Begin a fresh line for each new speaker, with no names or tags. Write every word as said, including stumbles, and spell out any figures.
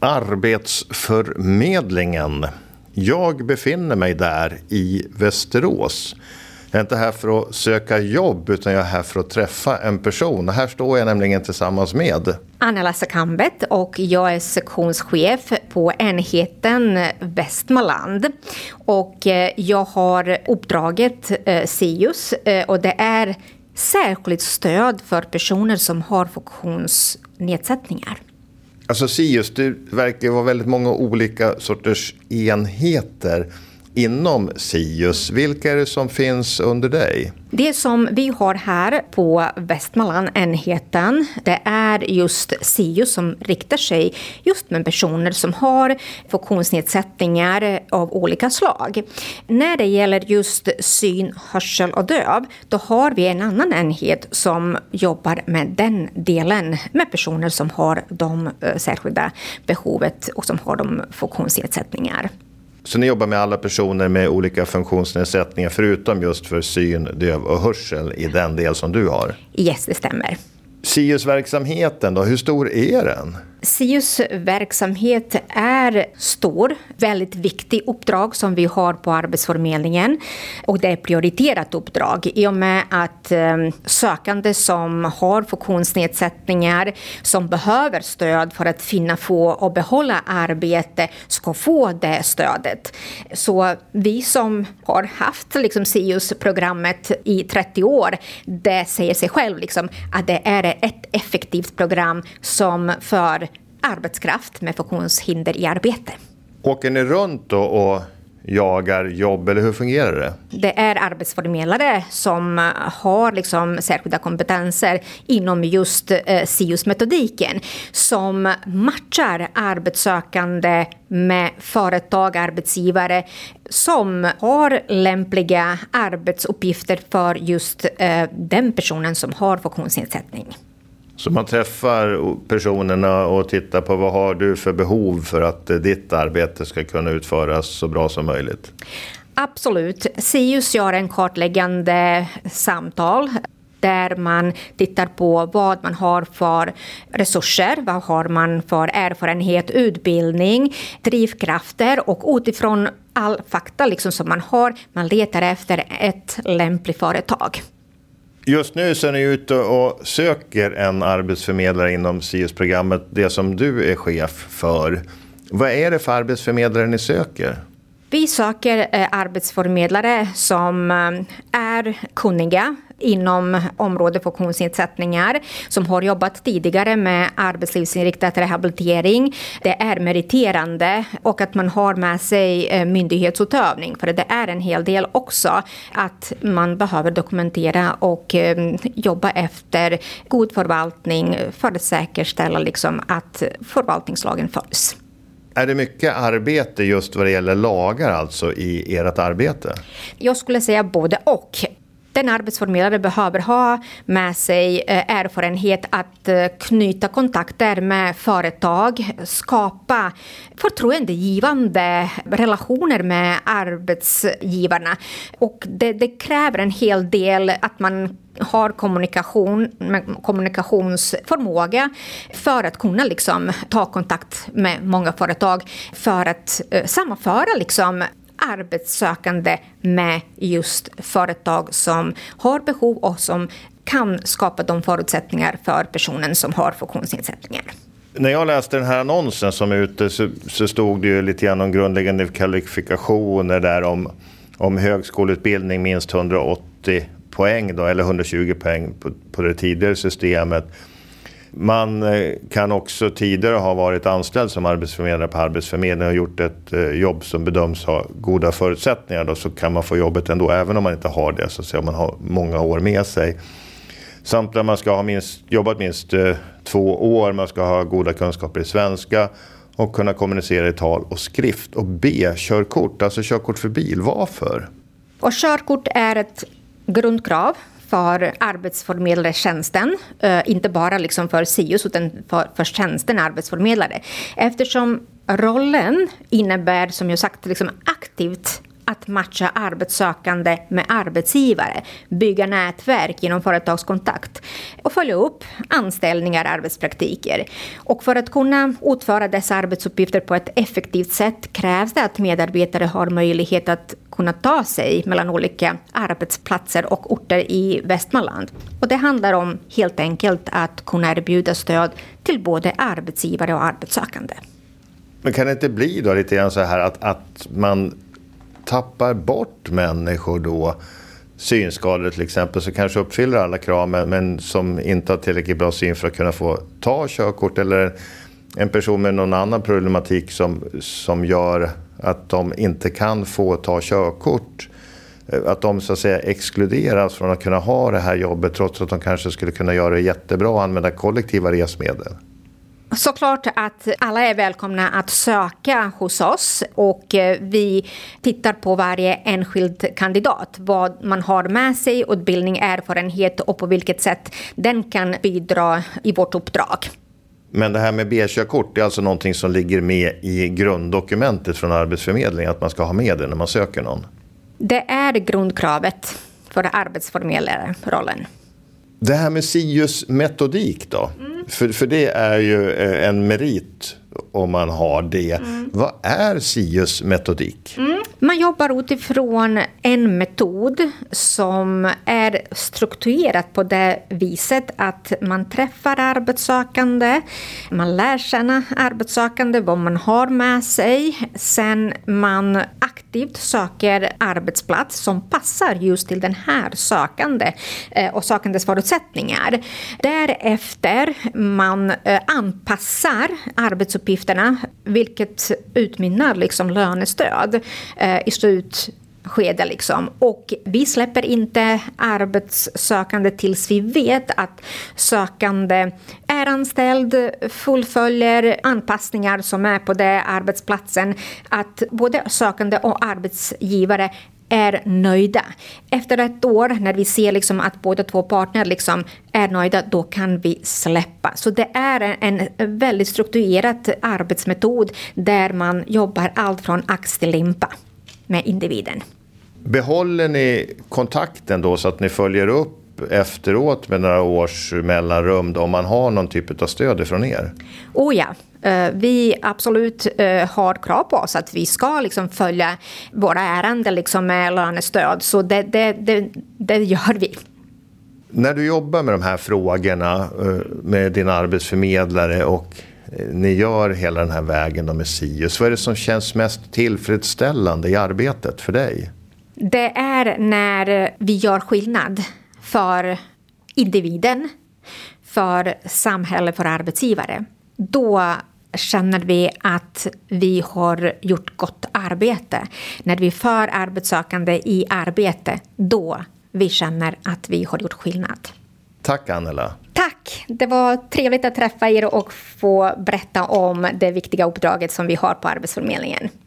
Arbetsförmedlingen. Jag befinner mig där i Västerås. Jag är inte här för att söka jobb utan jag är här för att träffa en person. Här står jag nämligen tillsammans med
Anna-Lassa Kambet och jag är sektionschef på enheten Västmanland. Och jag har uppdraget SIUS och det är särskilt stöd för personer som har funktionsnedsättningar.
Alltså SIUS, det verkar vara väldigt många olika sorters enheter inom SIUS. Vilka är det som finns under dig?
Det som vi har här på Västmanland enheten, det är just SIUS som riktar sig just med personer som har funktionsnedsättningar av olika slag. När det gäller just syn, hörsel och döv, då har vi en annan enhet som jobbar med den delen med personer som har de särskilda behovet och som har de funktionsnedsättningar.
Så ni jobbar med alla personer med olika funktionsnedsättningar förutom just för syn, döv och hörsel i den del som du har?
Yes, det stämmer.
SIUS-verksamheten då, hur stor är den?
SIUS verksamhet är stor, väldigt viktig uppdrag som vi har på Arbetsförmedlingen och det är prioriterat uppdrag i och med att eh, sökande som har funktionsnedsättningar som behöver stöd för att finna, få och behålla arbete ska få det stödet. Så vi som har haft liksom, SIUS-programmet i trettio år, det säger sig själv liksom, att det är ett effektivt program som för arbetskraft med funktionshinder i arbete.
Åker ni runt då och jagar jobb eller hur fungerar det?
Det är arbetsförmedlare som har liksom särskilda kompetenser inom just eh, SIUS-metodiken som matchar arbetssökande med företag, arbetsgivare som har lämpliga arbetsuppgifter för just eh, den personen som har funktionsnedsättning.
Så man träffar personerna och tittar på vad har du för behov för att ditt arbete ska kunna utföras så bra som möjligt?
Absolut. SIUS gör en kartläggande samtal där man tittar på vad man har för resurser, vad har man för erfarenhet, utbildning, drivkrafter och utifrån all fakta liksom som man har, man letar efter ett lämpligt företag.
Just nu så är ni ute och söker en arbetsförmedlare inom SIUS-programmet, det som du är chef för. Vad är det för arbetsförmedlare ni söker?
Vi söker eh, arbetsförmedlare som eh, är kunniga inom området funktionsnedsättningar, som har jobbat tidigare med arbetslivsinriktad rehabilitering. Det är meriterande och att man har med sig eh, myndighetsutövning, för det är en hel del också att man behöver dokumentera och eh, jobba efter god förvaltning för att säkerställa liksom, att förvaltningslagen följs.
Är det mycket arbete just vad det gäller lagar alltså i ert arbete?
Jag skulle säga både och. Den arbetsförmedlare behöver ha med sig erfarenhet att knyta kontakter med företag, skapa förtroendegivande relationer med arbetsgivarna. Och det, det kräver en hel del att man har kommunikation, kommunikationsförmåga för att kunna liksom ta kontakt med många företag för att eh, sammanföra liksom arbetssökande med just företag som har behov och som kan skapa de förutsättningar för personen som har funktionsnedsättningar.
När jag läste den här annonsen som är ute så, så stod det ju lite grann om grundläggande kvalifikationer där om, om högskoleutbildning minst hundraåttio poäng då, eller hundratjugo poäng på, på det tidigare systemet. Man kan också tidigare ha varit anställd som arbetsförmedlare på Arbetsförmedlingen och gjort ett jobb som bedöms ha goda förutsättningar. Då, så kan man få jobbet ändå även om man inte har det, så att säga, om man har många år med sig. Samt att man ska ha minst, jobbat minst eh, två år, man ska ha goda kunskaper i svenska och kunna kommunicera i tal och skrift. Och B, körkort, alltså körkort för bil. Varför?
Och körkort är ett grundkrav för arbetsförmedlartjänsten, uh, inte bara liksom för SIUS utan för, för tjänsten arbetsförmedlare. Eftersom rollen innebär, som jag sagt, liksom aktivt att matcha arbetssökande med arbetsgivare, bygga nätverk genom företagskontakt och följa upp anställningar, arbetspraktiker. Och för att kunna utföra dessa arbetsuppgifter på ett effektivt sätt krävs det att medarbetare har möjlighet att kunna ta sig mellan olika arbetsplatser och orter i Västmanland. Och det handlar om helt enkelt att kunna erbjuda stöd till både arbetsgivare och arbetssökande.
Men kan det inte bli då lite grann så här att, att man tappar bort människor då, synskadade till exempel, så kanske uppfyller alla krav men, men som inte har tillräckligt bra syn för att kunna få ta körkort, eller en person med någon annan problematik som, som gör att de inte kan få ta körkort, att de så att säga exkluderas från att kunna ha det här jobbet trots att de kanske skulle kunna göra det jättebra och använda kollektiva resmedel?
Såklart att alla är välkomna att söka hos oss, och vi tittar på varje enskild kandidat, vad man har med sig, utbildning, erfarenhet och på vilket sätt den kan bidra i vårt uppdrag.
Men det här med B-körkort är alltså någonting som ligger med i grunddokumentet från Arbetsförmedlingen, att man ska ha med det när man söker någon?
Det är grundkravet för arbetsförmedlarrollen.
Det här med SIUS-metodik då? Mm. För, för det är ju en merit om man har det. Mm. Vad är SIUS-metodik?
Mm. Man jobbar utifrån en metod som är strukturerad på det viset att man träffar arbetssökande, man lär känna arbetssökande, vad man har med sig, sen man aktivt söker arbetsplats som passar just till den här sökande och sökandes förutsättningar. Därefter man anpassar arbetsuppgifterna, vilket utmynnar liksom lönestöd i slutskede liksom. Och vi släpper inte arbetssökande tills vi vet att sökande är anställd, fullföljer anpassningar som är på det arbetsplatsen, att både sökande och arbetsgivare är nöjda. Efter ett år när vi ser liksom att båda två partner liksom är nöjda, då kan vi släppa. Så det är en väldigt strukturerad arbetsmetod där man jobbar allt från ax till limpa med individen.
Behåller ni kontakten då så att ni följer upp efteråt med några års mellanrum då, om man har någon typ av stöd från er?
Oh ja, vi absolut har krav på oss att vi ska liksom följa våra ärenden liksom med lönestöd, så det, det, det, det gör vi.
När du jobbar med de här frågorna med din arbetsförmedlare och ni gör hela den här vägen med SIUS, vad är det som känns mest tillfredsställande i arbetet för dig? Det
är när vi gör skillnad för individen, för samhället, för arbetsgivare. Då känner vi att vi har gjort gott arbete. När vi för arbetssökande i arbete, då vi känner att vi har gjort skillnad.
Tack Annela.
Tack, det var trevligt att träffa er och få berätta om det viktiga uppdraget som vi har på Arbetsförmedlingen.